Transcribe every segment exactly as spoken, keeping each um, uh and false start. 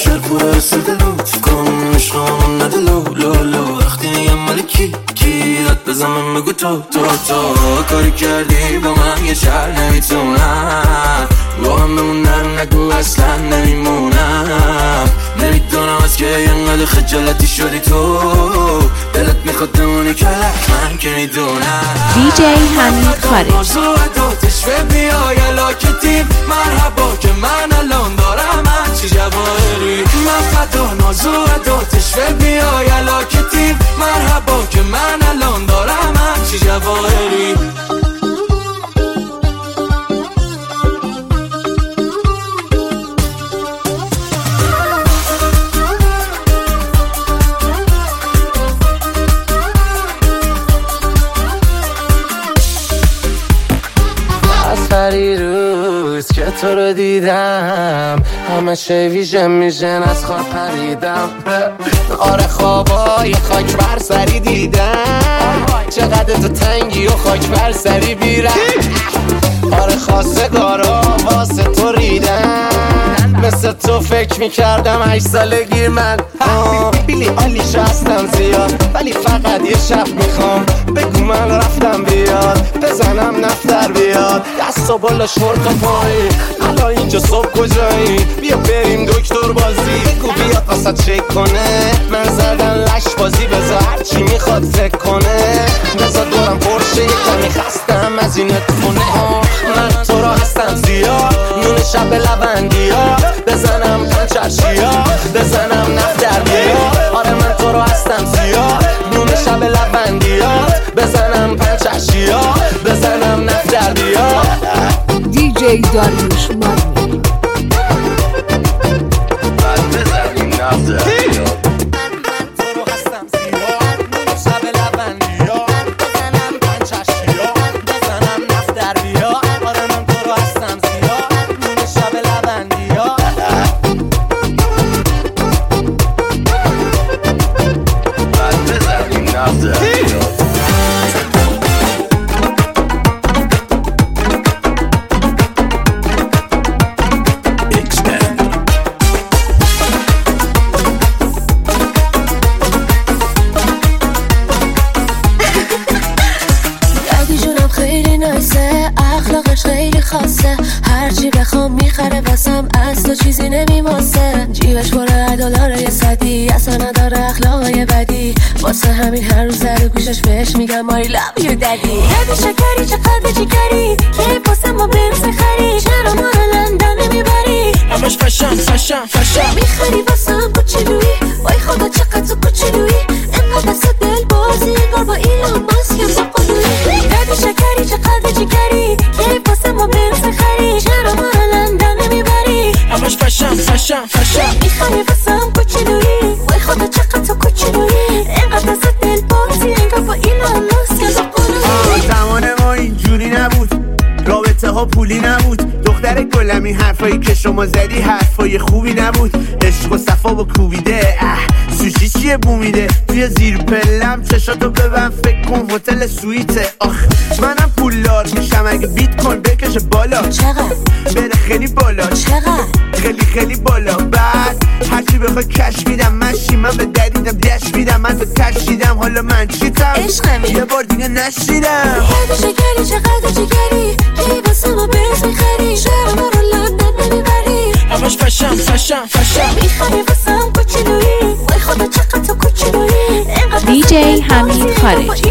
شهر پوره سرد لطف کن عشقامون نده لو لو لو وقتی نیم مال کی کی داد بزنم بگو تو تو تو کاری کردی با من یه شهر نمیتونم با هم بمونم نگو اصلا نمیمونم نمیدونم از که اینقدر خجالتی شدی تو دلت میخواد بمونی که من که میدونم دی جی حمید خارج موضوع دو تشوه بیای علاکتیم مرحبا که من الان دارم هرچی جواهری من فدا نازوع دو تشوه بیای علاکتیم مرحبا که من الان دارم هرچی جواهری سری روز که تو رو دیدم همه شی ویژه میشن از خواب پریدم آره خوابای خاک بر سری دیدم چقدر تو تنگی و خاک بر سری بیرم آره خواستگارا واسه تو ریدم مثل تو فکر میکردم هشت سالگی من بیلی آلیش هستم زیاد ولی فقط یه شب میخوام بگو من رفتم بیاد بزنم نفتر بیاد دست و بالا شورت و پایی الان اینجا صبح کجایی بیا بریم دکتر بازی بگو بیاد واسه چک کنه من زدن لش بازی بذار هرچی میخواد فکر کنه بذار دورم پرشه یکمی خستم از این اتفونه من تو را هستم زیاد نون شب لبندی ها بزنم پنچرشی ها بزنم نفتر بیا آره من تو را هستم زیاد نون شب لبندی ها بزنم پنچرشی ها بزنم نفتر بیا دی جی داریوش مارمی بعد بزنیم نفتر بیا هرچی بخوام میخره واسم از تو چیزی نمیماسه جیبش پره دلاره یه صدی اصلا نداره اخلاقای بدی واسه همین هر روز در گوشش بهش میگم I love you daddy یادی شکری چقدر چیکاری که واسه ما برس خری چرا ما رو لندن نمیبری همش فشم فشم فشم میخری واسم کوچولویی وای خدا چقدر تو کوچولویی انقدر دست دل بازی انگار با ایلان ماسک با قلویی یادی شکری چقدر چیکاری که واسه ما برس خری چرا ما رو لندن نمیبری همش فشم فشم فشم میخری واسم کوچولویی وای خدا چقدر تو کوچولویی انقدر دست دل بازی انگار با ایلان ماسک با قلویی زمان ما اینجوری نبود رابطه ها پولی نبود دختر گلمی حرفایی که شما زدی حرفای خوبی نبود عشق و صفا با کوبیده سوشی چیه بومیده توی زیر پلم چشاتو ببن فکر کن هتل سویته آخ منم پولدار میشم اگه بیت کوین بکشه بالا چقدر بره خیلی بالا چقدر خیلی خیلی بالا بعد هرچی بخوای کش میدم مشی من به دریدم دش میدم من تو کشیدم حالا من چیتم عشقمی یه بار دیگه نشیدم یه شکری چقدر چیکاری کی واسه ما برس میخری چرا ما رو لندن نمیبری همش فشم فشم فشم میخری واسم کوچولویی وای خدا چقدر تو کوچولویی دی جی حمید خارج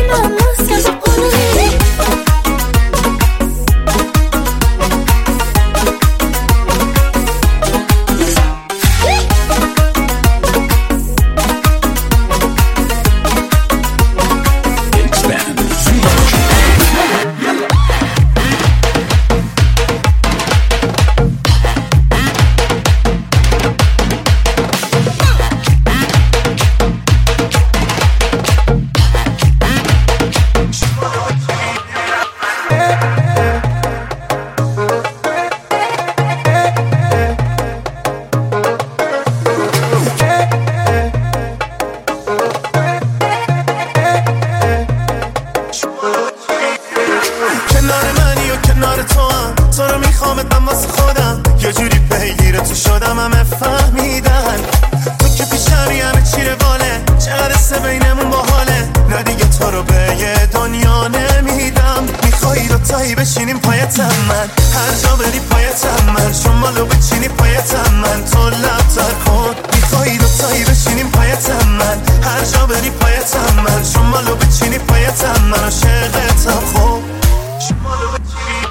فقط است بینمون باحاله، نه دیگه تو رو به یه دنیا نمیدم. میخوایی دوتایی بشینیم پایتم من، هر جا بری پایتم من، شمالو بچینی پایتم من، تو لب تر کن. میخوایی دوتایی بشینیم پایتم من، هر جا بری پایتم من، شمالو بچینی پایتم من، عاشقتم خوب شمالو بچینی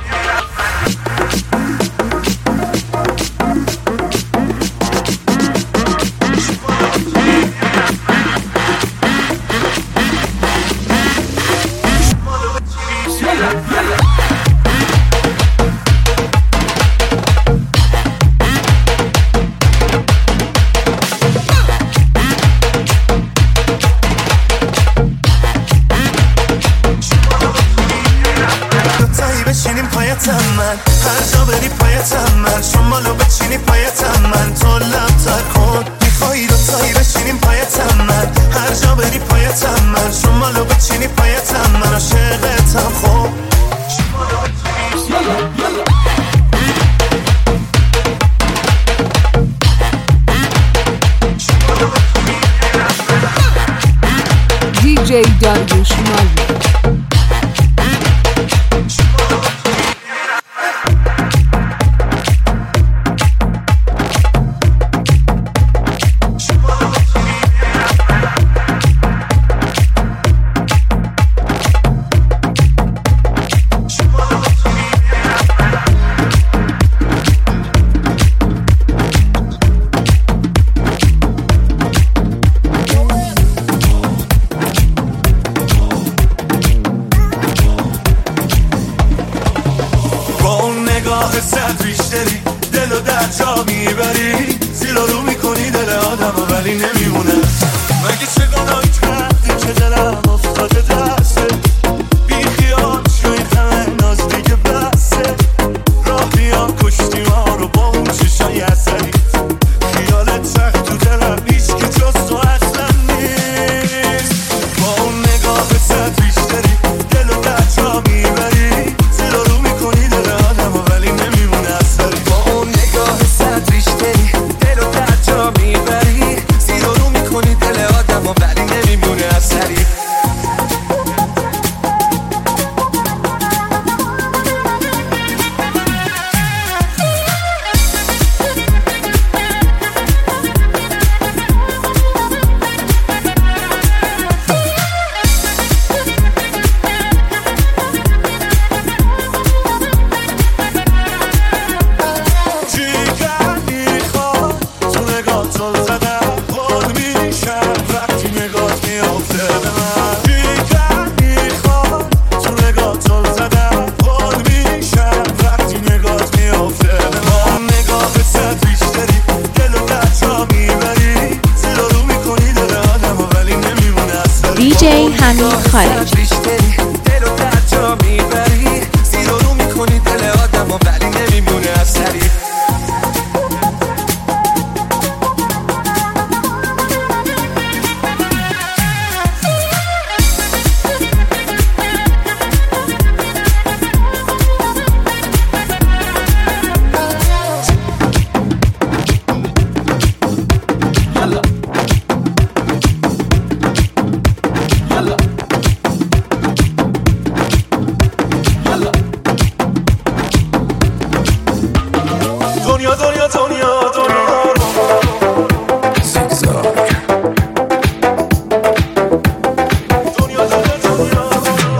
من، هر جا بری پایتم من، شمالو بچینی پایتم من، تو لب تر کن. میخوایی دوتایی بشینیم پایتم من، هر جا بری پایتم من، شمالو بچینی پایتم من، عاشقتم خوب دی جی داریوش مارمی. صد بیشتری دلو در جا میبری، زیر و رو میکنی دل آدم و ولی نمیمونه. مگه چه گناهی کردی که دلم افتاده دسته، بی خیال شوی همه ناز دیگه بسته. راه بیا کشتی ما رو با اون چشای اثری، خیالت سخت تو دلم هیچ که جز تو اصلا نیست. با اون نگاه صد بیشتری دلو در جا میبری، زیر و رو میکنی دل آدم و ولی نمیمونه اثری. با اون نگاه صد بیشتری دلو در جا میبری، زیر و رو میکنی دل آدم و ولی نمیمونه اثری. دی جی حمید خارجی. دلو در جا میبری، زیر و رو میکنی دل آدم و ولی نمیمونه اثری. دنیا دنیا دنیا دنیا زیگزاگ دنیا دنیا دنیا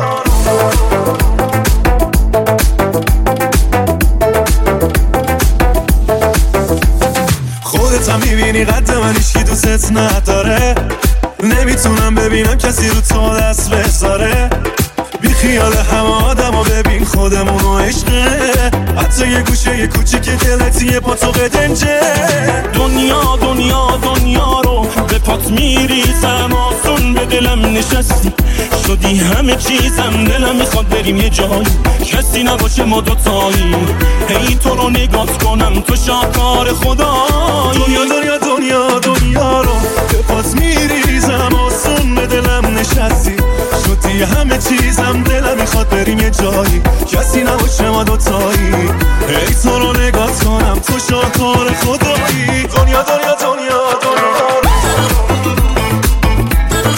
خودت هم میبینی قد من هیچکی دوست نداره، نمیتونم ببینم کسی رو تو دست بذاره. بی خیال همه آدم و ببین خودمون و عشقه، حتی یه گوشه یه کوچیک دلت یه پا تو قدنجه. دنیا دنیا دنیا رو به پات میریزم، آسون به دلم نشستی شدی همه چیزم. دلم میخواد بریم یه جایی کسی نباشه ما دوتایی، هی تو رو نگات کنم تو شاهکار خدایی. دنیا دنیا دنیا دنیا رو به پات میریزم، آسون به دلم نشستی شدی همه چیزم. دلم میخواد بریم یه جایی کسی نباشه ما دوتایی، ای تو رو نگات کنم تو شاهکار خدایی. دنیا دنیا دنیا دنیا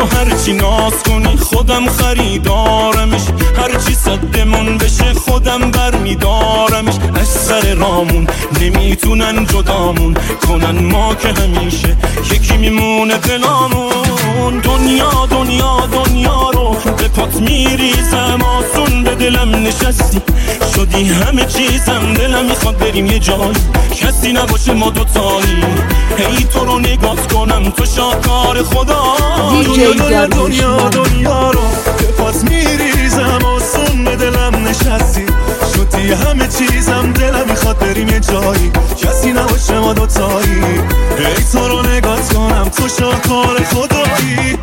تو هرچی ناز کنی خودم خریدارمش، هرچی صدمون بشه خودم برمیدارمش. از سر رامون نمیتونن جدامون کنن، ما که همیشه یکی میمونه دلامون. دنیا دنیا دنیا رو به پات میریزم، آسون به دلم نشستی شدی همه چیزم. دلم میخواد بریم یه جای کسی نباشه ما دوتایی، هی تو رو نگاه کنم تو شاکار خدا. دنیا دنیا دنیا رو به پات میریزم، آسون به دلم نشستی شدی همه چیزم. دلم میخواد بریم یه جایی کسی نباشه ما دوتایی، هی تو رو نگاه کنم تو شاکار خدایی.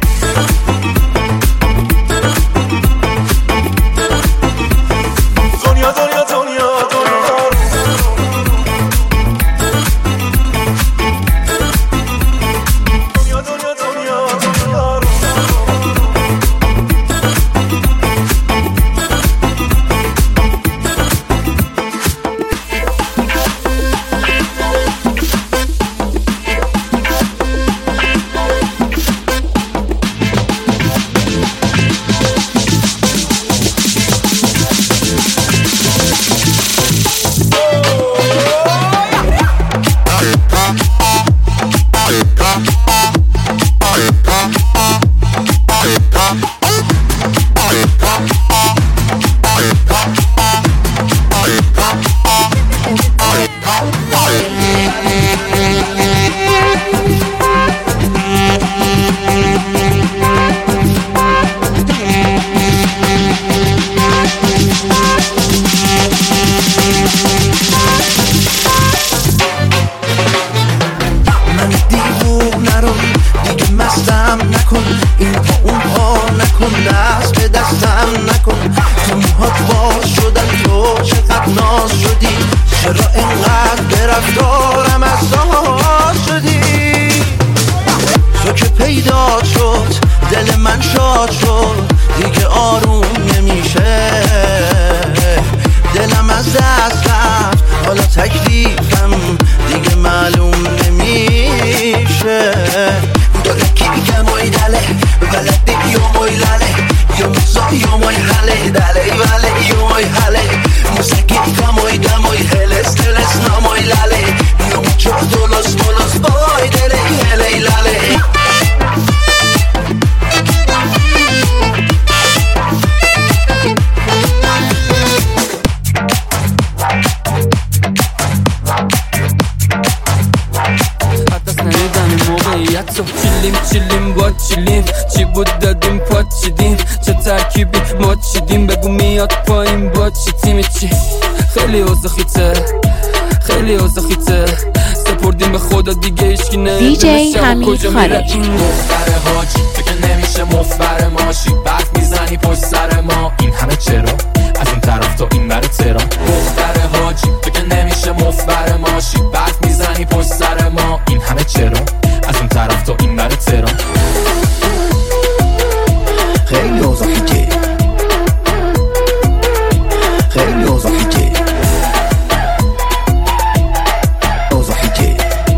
دنیا دنیا دنیا چیلیم با چیلیم، چی بود دادیم پات چیدیم، چه ترکیبی ما چیدیم، بگو میاد پایین با چی تیمی چی. خیلی اوزخیته خیلی اوزخیته، سپردیم به خدا دیگه ایشکی نمیدونه حمید خارج. دختر حاجی تو که نمیشه مفبر ماشی، بعد میزنی پشت سر ما. این همه چرا از اون طرف تا این بر تهران. دختر حاجی تو که نمیشه مفبر ماشی، بعد میزنی پشت سر ما. این همه چرا از اون طرف تا این بر تهران. خیلی اوزاخیته خیلی اوزاخیته اوزاخیته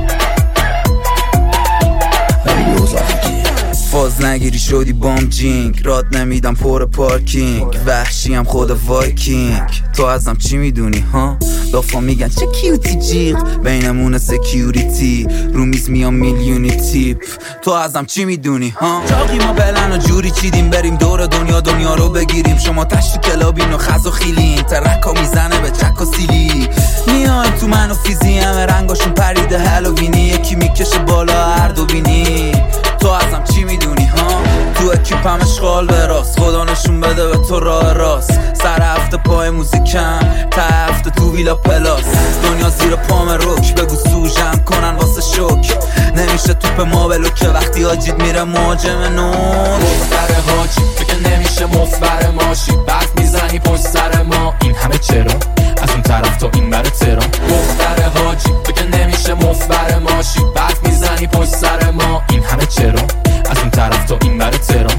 خیلی اوزاخیته. فاز نگیری شدی بام جینگ، راد نمیدم پر پارکینگ، وحشیم خود وایکینگ. تو ازم چی میدونی ها؟ دافا میگن چه کیوتی جیغ، بینمون سکیوریتی، رو میز میام میلیونی تیپ. تو ازم چی میدونی ها؟ چاقی ما بلن و جوری چیدیم بریم دور دنیا دنیا رو بگیریم. شما تشت کلابین و خز و خیلین، ترکا میزنه به چک و سیلی. میان تو من و فیزی همه رنگاشون پریده هالووینی، یکی میکشه بالا هر دو بینی. تو ازم چی میدونی ها؟ تو اکیپم اشغال به راست، خدا نشون بده به تو راه راست. سر هفته پای موزیکم، تا هفته تو ویلا پلاس. دنیا زیر پام روک، بگو سوژم کنن واسه شوک. نمیشه توپ ما بلوکه وقتی آجید میره مهاجم نور. دختر حاجی تو که نمیشه مفبر ماشی، بعد میزنی پشت سر ما. این همه چرا از اون طرف تا این بر تهران. دختر حاجی تو که نمیشه مفبر ماشی، بعد میزنی پشت سر ما. این همه چرا از اون طرف تا این بر تهران.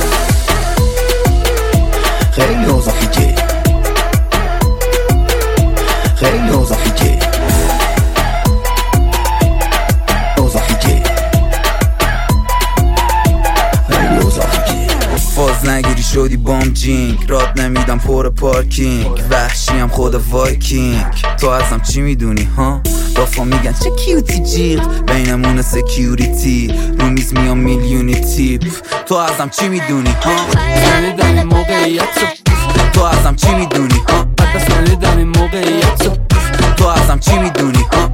خیلی اوزاخیته خیلی اوزاخیته اوزاخیته خیلی اوزاخیته. شدی بام جینگ، رات نمیدم پر پارکینگ، وحشیم خود وایکینگ. تو ازم چی میدونی ها؟ دافا میگن چه کیوتی جیغ، بینمون سکیوریتی، رو میز میام میلیونی تیپ. تو ازم چی میدونی ها؟ شنیدم این موقعیت رو، تو ازم چی میدونی ها؟ حتی شنیدم این موقعیت رو، تو ازم چی میدونی ها؟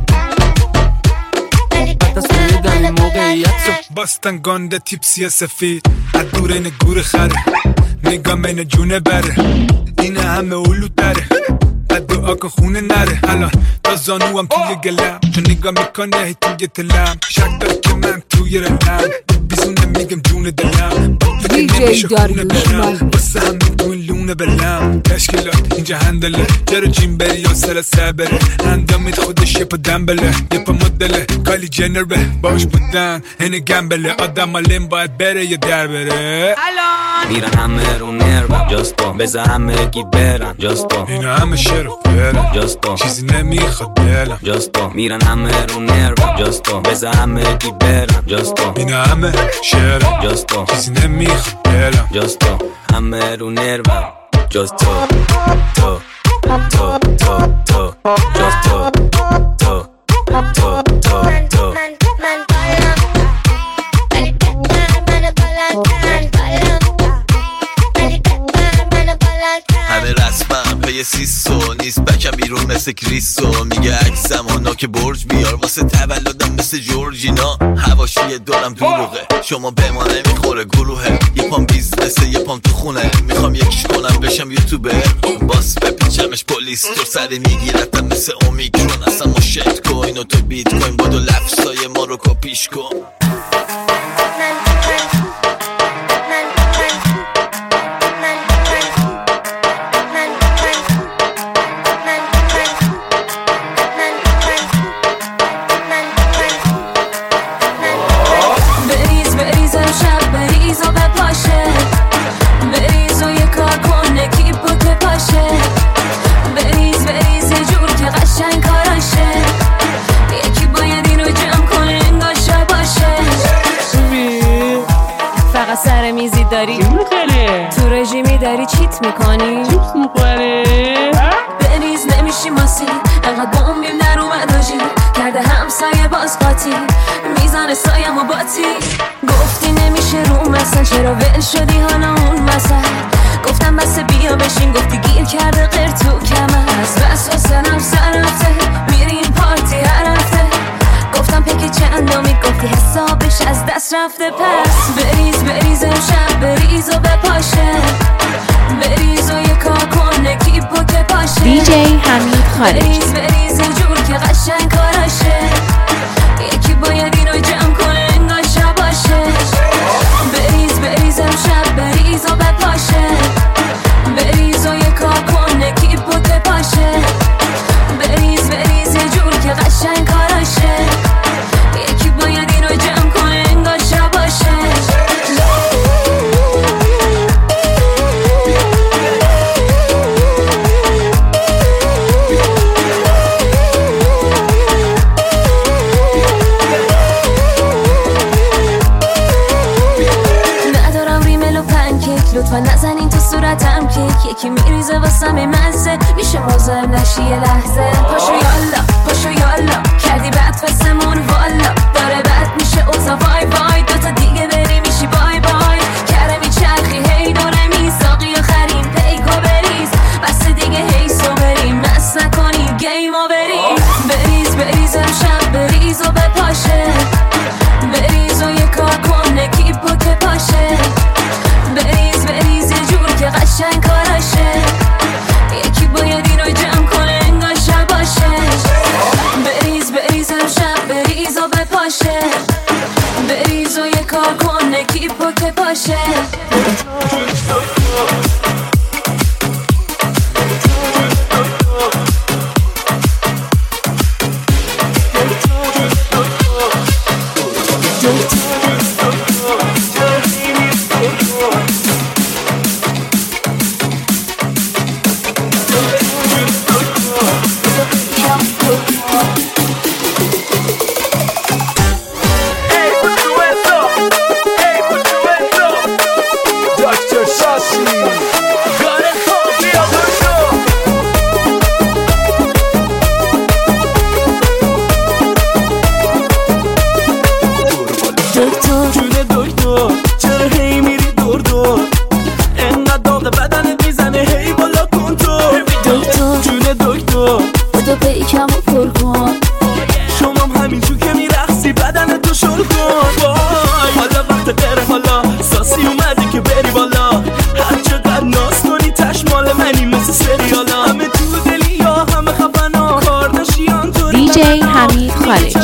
حتی شنیدم این موقعیت رو. باستن گانده تیپسی سفید، از دور این گور خره، نگام این جونه بره، این همه اولو داره، بعد دعا کن خونه نره. الان تا زانوام توی گلم، تو نگاه میکنه هی توی تلم، شک داره که من توی رلم، بیزونه میگم جون دلم، دی جی داریوش مالک. بسه همه تو این لونه بلم، تشکیلات اینجا هندله، جرو جیم بری یا سر سبره، اندامید خودش یه پا دنبله، یه پا مدله، کالی جنر به باش بودن اینه گمبله، آدم الان باید بره یا در بره. میرن همه رو نرم جاستو، بذار همه گی برن جاستو، اینا همه شروع برن جاستو، چیزی نمیخواد دلم جاستو، میرن همه رو نرم جاستو، بذار همه گی برن جاستو، اینا همه شروع جاستو، چیزی نمیخواد دلم جاستو، همه رو نرم جاستو، تو تو تو تو جاستو، تو تو تو تو همه رسمم پی سیسو نیست، بکم بیرون مثل کریسو، میگه عکسم آنا که برج بیار واسه تولدم مثل جورجینا، حواشی دارم دروغه شما به ما نمیخوره گروهه، یه پام بیزنسه یه پام تو خونه، میخوام یکیش کنم بشم یوتیوبر، باس بپیچمش پلیس تو سری میگیرتم مثل اومیکرون، اصلا ما شت کوین و تو بیت کوین، بادو لفظای ما رو کپیش کن. تو رژیمی داری چیت میکنی چیپس میخوری؟ بریز نمیشی ماسی، انقدر بومیم در اومد آجی، کرده همسایه باز قاطی، میزان سایم و باتی، گفتی نمیشه رو مثلا، چرا ول شدی حالا اون مثلا، گفتم بس بیا بشین، گفتی گیر کرده غیر تو کمر، از بس و سنم سر رفته، میریم پارتی هر هفته، گفتم پکی چندمی، گفتی حسابش از دست رفته، پس بریز بریز امشب بریز و بپاشه، بریز و یه کار کن نکیپو که پاشه، دی جی حمید خارجی. بریز بریز یه جور که قشنگ کاراشه، یکی باید اینو جمع کنه انگار شب باشه، بریز بریز امشب بریز و بپاشه، بریز و یه کار کن نکیپو که پاشه، بریز بریز یه جور که قشنگ کاراشه، یکی باید اینو جمع کنه انگار شب باشه. ندارم ریمل و پنکیک، لطفا نزنین تو صورتم کیک، یکی میریزه واسم مزه، میشه مزاحم نشی یه لحظه، پاشو یالا پاشو یالا، کردی بد فسمون والا، داره بد میشه اوزا وای وای، دوتا دیگه بری میشی بای بای، کرمی چرخی هی دوره میساقی و خریم پیکو بریز، بس دیگه هیسو بریم، نس نکنی گیمو بریم، بریز بریز امشب بریز و بپاشه، بریز و یه کار کن نکیپو که پاشه، بریز بریز یه جور که قشنگ کاراشه، یکی باید اینو جمع کنه انگار شب باشه، بریز بریز امشب بریز و بپاشه، بریز و یه کار کن نکیپو که پاشه. Doctor Shashi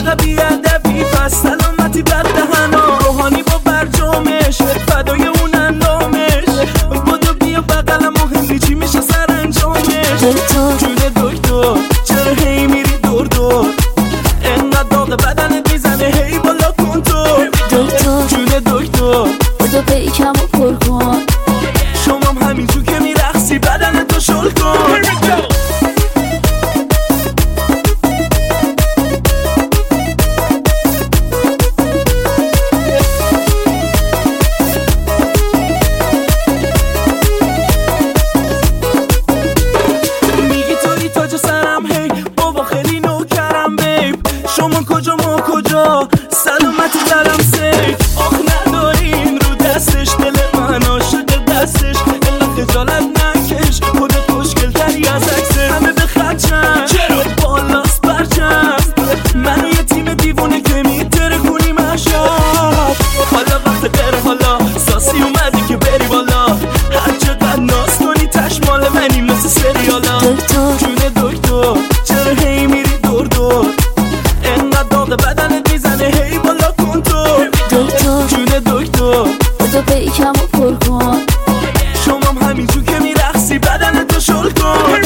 چقدر بیادبی پس سلامتی بر دهنا روحانی با برجامش فدای اون اندامش بودو بیا بقلم مهمی چی میشه سر انجامش جون دکتر چرا هی میری دور دور انقدر داغ بدنت میزنه هی بالا کن تو جون دکتر بودو پیکم و پر کن شما هم همین تو که میرخصی بدن تو شل کن میگی توی تاج سرم هی بابا خیلی نوکرم بیب شما کجا ما کجا سلامتی دارم سیف آخ نداریم رو دستش دل من عاشق دستش الا خجالت نکش خودت خوشگل تری از عکسه همه به خدشم چرا بالاست برچم منو یه تیم دیوونه که میتره کنی مشاب حالا وقت بره حالا ساسی اومدی که بری بالا هر چقدر ناز کنی تشمال منی مثل سریالا جون دکتر چرا هی میری دور دور انقدر داغ بدنت میزنه هی بالا کن تو جون دکتر بودو پیکم و پر کن شما هم همین تو که میرخصی بدن تو شل کن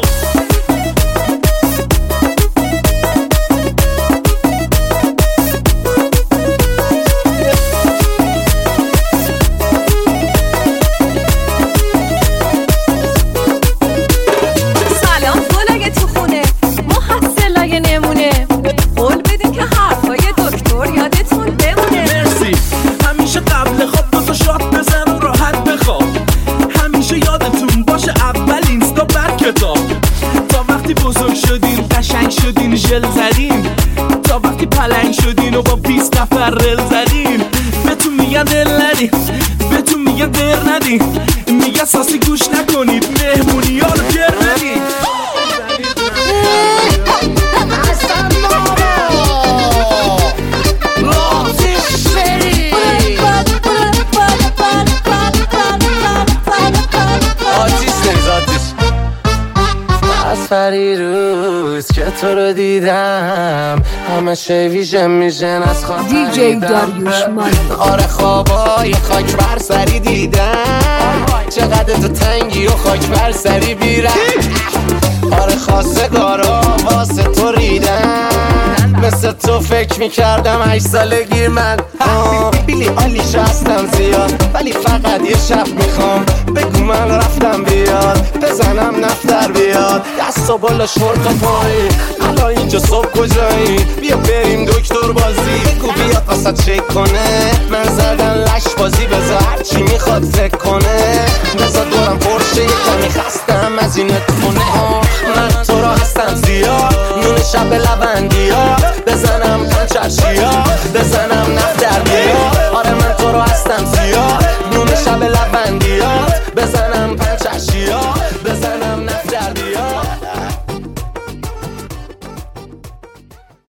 سلام گلای تو خونه محصلای نمونه قول بدین که حرفای دکتر یادتون بمونه مرسی همیشه قبل خواب دو تا شات بزن و راحت بخواب همیشه یادتون باشه اول اینستا بر کتاب تا وقتی بزرگ شدین قشنگ شدین ژل زدین تا وقتی پلنگ شدین و با بیست نفر رل زدین بهتون میگن دل ندین بهتون میگن در ندین میگن ساسی گوش نکنید مهمونی ها رو گر ندین از فریروز که تو رو دیدم همه شی ویژن میشن از خواب دیجی داریوش مانی آره خوابای خاک بر سری دیدم چقدر تو تنگی و خاک بر سری بیرم آره خواستگارا واسه تو ریدم مثل تو فکر میکردم هشت سالگی من بیلی آلیش هستم زیاد ولی فقط یه شب میخوام بگو من رفتم بیاد بزنم نفتر بیاد دست و بالا شورت و پایی الان اینجا صبح کجایی بیا بریم دکتر بازی بگو بیاد واسه چک کنه من زدن لش بازی بذار هرچی میخواد فکر کنه بذار دورم پرشه یه کمی خستم از این اتفونه من تو را هستم زیاد نون شب لبندی ها بزنم پنچرشی ها بزنم